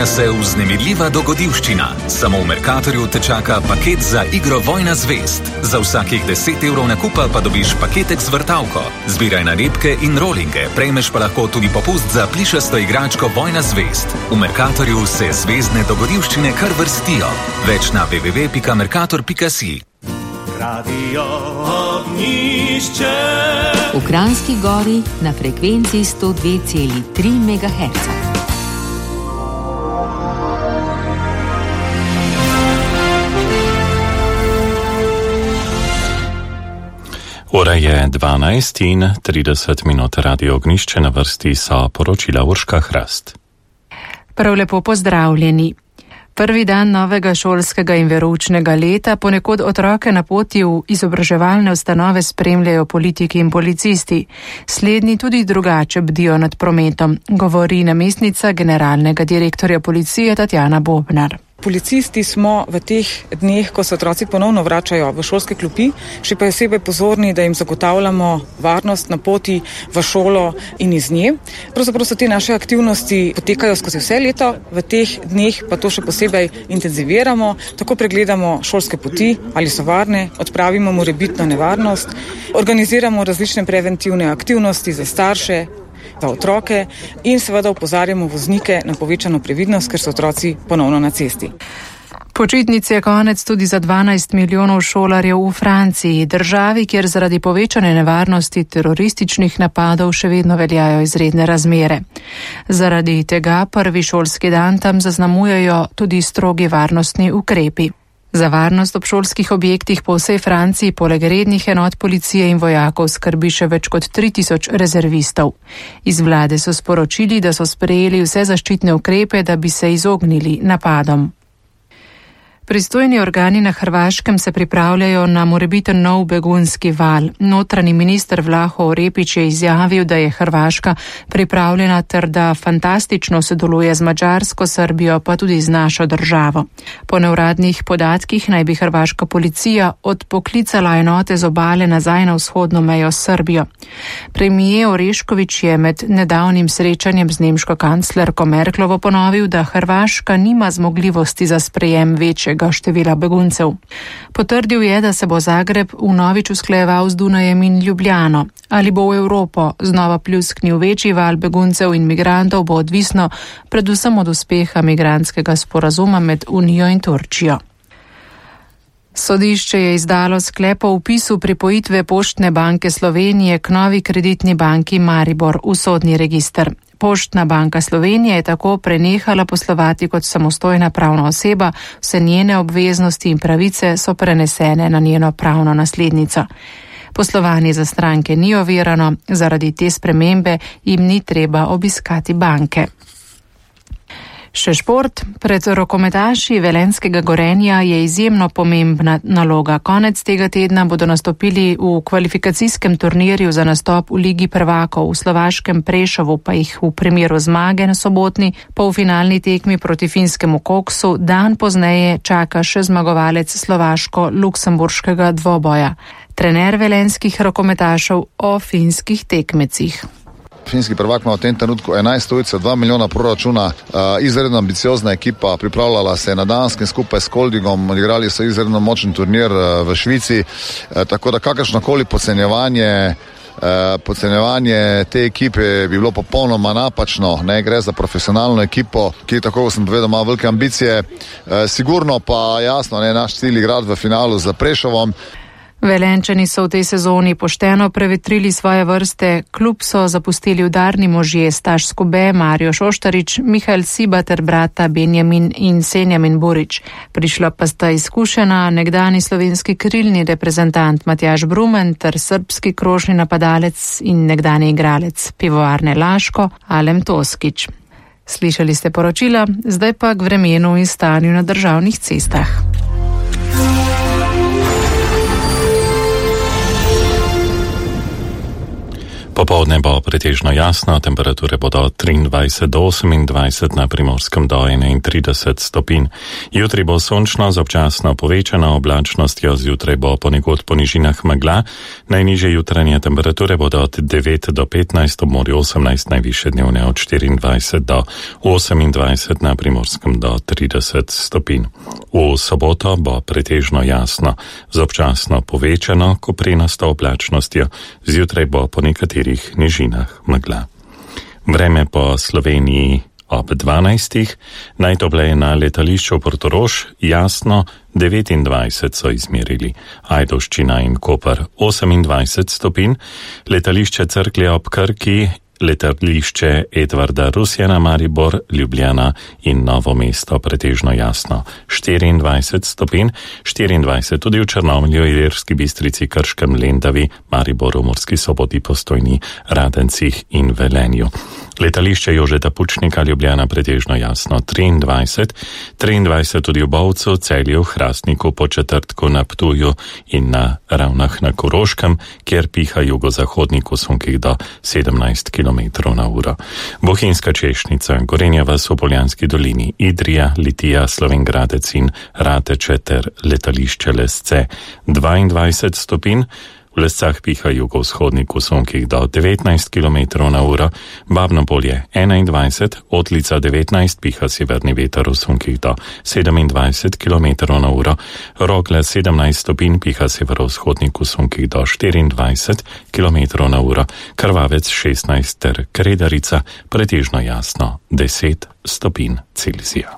Se vznemirljiva dogodivščina. Samo v Mercatorju te čaka paket za igro Vojna zvezd. Za vsakih 10 evrov nakupa pa dobiš paketek z vrtavko. Zbiraj nalepke in rolinge, prejmeš pa lahko tudi popust za plišasto igračko Vojna zvezd. V Mercatorju se zvezdne dogodivščine kar vrstijo. Več na www.mercator.si. Radio Ognjišče. V Kranjski Gori na frekvenci 102,3 MHz. Ura je 12:30, Radio Ognjišče, na vrsti so poročila Urška Hrast. Prav lepo pozdravljeni. Prvi dan novega šolskega in veroučnega leta ponekod otroke na poti v izobraževalne ustanove spremljajo politiki in policisti. Slednji tudi drugače bdijo nad prometom, govori namestnica generalnega direktorja policije Tatjana Bobnar. Policisti smo v teh dneh, ko se otroci ponovno vračajo v šolske klopi, še posebej pozorni, da jim zagotavljamo varnost na poti v šolo in iz nje. Pravzaprav so te naše aktivnosti potekajo skozi vse leto, v teh dneh pa to še posebej intenziviramo, tako pregledamo šolske poti, ali so varne, odpravimo morebitno nevarnost, organiziramo različne preventivne aktivnosti za starše, za otroke in seveda opozarjamo voznike na povečano previdnost, ker so otroci ponovno na cesti. Počitnic je konec tudi za 12 milijonov šolarjev v Franciji, državi, kjer zaradi povečane nevarnosti terorističnih napadov še vedno veljajo izredne razmere. Zaradi tega prvi šolski dan tam zaznamujejo tudi strogi varnostni ukrepi. Za varnost ob šolskih objektih po vsej Franciji poleg rednih enot policije in vojakov skrbi še več kot 3000 rezervistov. Iz vlade so sporočili, da so sprejeli vse zaščitne ukrepe, da bi se izognili napadom. Pristojni organi na Hrvaškem se pripravljajo na morebiten nov begunski val. Notranji minister Vlaho Orepić je izjavil, da je Hrvaška pripravljena ter da fantastično sodeluje z Madžarsko, Srbijo pa tudi z našo državo. Po neuradnih podatkih naj bi hrvaška policija odpoklicala enote z obale nazaj na vzhodno mejo s Srbijo. Premijer Orešković je med nedavnim srečanjem z nemško kanclerko Merklovo ponovil, da Hrvaška nima zmogljivosti za sprejem večjega števila beguncev. Potrdil je, da se bo Zagreb vnovič usklajeval z Dunajem in Ljubljano. Ali bo v Evropo znova pljusknil večji val beguncev in migrantov, bo odvisno predvsem od uspeha migrantskega sporazuma med Unijo in Turčijo. Sodišče je izdalo sklep o vpisu pripojitve Poštne banke Slovenije k novi kreditni banki Maribor v sodni register. Poštna banka Slovenije je tako prenehala poslovati kot samostojna pravna oseba, vse njene obveznosti in pravice so prenesene na njeno pravno naslednico. Poslovanje za stranke ni ovirano, zaradi te spremembe jim ni treba obiskati banke. Še šport. Pred rokometaši velenjskega Gorenja je izjemno pomembna naloga. Konec tega tedna bodo nastopili v kvalifikacijskem turnirju za nastop v Ligi prvakov, v slovaškem Prešovu pa jih v primeru zmage na sobotni polfinalni tekmi proti finskemu Koksu dan pozneje čaka še zmagovalec slovaško-luksemburškega dvoboja. Trener velenjskih rokometašev o finskih tekmecih. Finski prvak ima v tem trenutku 11 tujcev, 2 milijona proračuna, izredno ambiciozna ekipa, pripravljala se je na Danskem skupaj s Koldingom, odigrali so izredno močen turnir v Švici, tako da kakršnokoli podcenjevanje te ekipe bi bilo popolnoma napačno. Ne gre za profesionalno ekipo, ki tako sem povedal ima velike ambicije, sigurno pa jasno, naš cilj igrati v finalu za Prešovom. Velenjčani so v tej sezoni pošteno prevetrili svoje vrste, klub so zapustili udarni možje Staš Skube, Mario Šoštarič, Mihael Siba ter brata Benjamin in Senjamin Burič. Prišla pa sta izkušena nekdani slovenski krilni reprezentant Matjaž Brumen ter srbski krožni napadalec in nekdani igralec Pivovarne Laško Alem Toskič. Slišali ste poročila, zdaj pa k vremenu in stanju na državnih cestah. Popoldne bo pretežno jasno, temperature bodo 23 do 28, na Primorskem do 31 stopinj. Jutri bo sončno z občasno povečano oblačnostjo, zjutraj bo ponekod po nižinah megla, najnižje jutranje temperature bodo od 9 do 15, ob morju 18, najvišje dnevne od 24 do 28, na Primorskem do 30 stopinj. V soboto bo pretežno jasno z občasno povečano koprenasto oblačnostjo, zjutraj bo po nekaterih nižinah megla. Vreme po Sloveniji ob 12. Najtopleje na letališču Portorož, jasno 29 so izmerili, Ajdovščina in Koper 28 stopinj, letališče Cerklje ob Krki, letališče Edvarda Rusjana, Maribor, Ljubljana in Novo mesto pretežno jasno 24 stopinj, 24 tudi v Črnomlju, Ilirski Bistrici, Krškem, Lendavi, Mariboru, Murski Soboti, Postojni, Radencih in Velenju. Letališče Jožeta Pučnika, Ljubljana pretežno jasno 23, 23 tudi v Bovcu, Celju, Hrastniku, Podčetrtku, na Ptuju in na Ravnah na Koroškem, kjer piha jugozahodnik v sunkih do 17 km/h. Bohinjska Češnica, Gorenja vas v Poljanski dolini, Idrija, Litija, Slovenj-Gradec in Rateče ter letališče Lesce 22 stopinj, v Lescah piha jugovzhodnik v sunkih do 19 km/h, Babno Polje 21, Otlica 19, piha severni veter v sunkih do 27 km/h, Rogle 17 stopinj, piha severovzhodnik v sunkih do 24 km/h, Krvavec 16 ter Kredarica pretežno jasno 10 stopinj Celzija.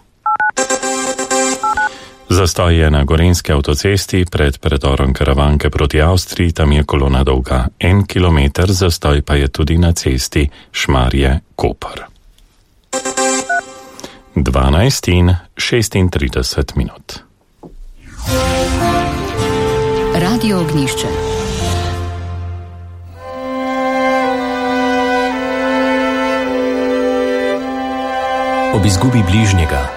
Zastoj je na Gorenjski avtocesti pred predorom Karavanke proti Avstriji, tam je kolona dolga 1 kilometer, zastoj pa je tudi na cesti Šmarje-Koper. 12:36. Radio Ognjišče. Ob izgubi bližnjega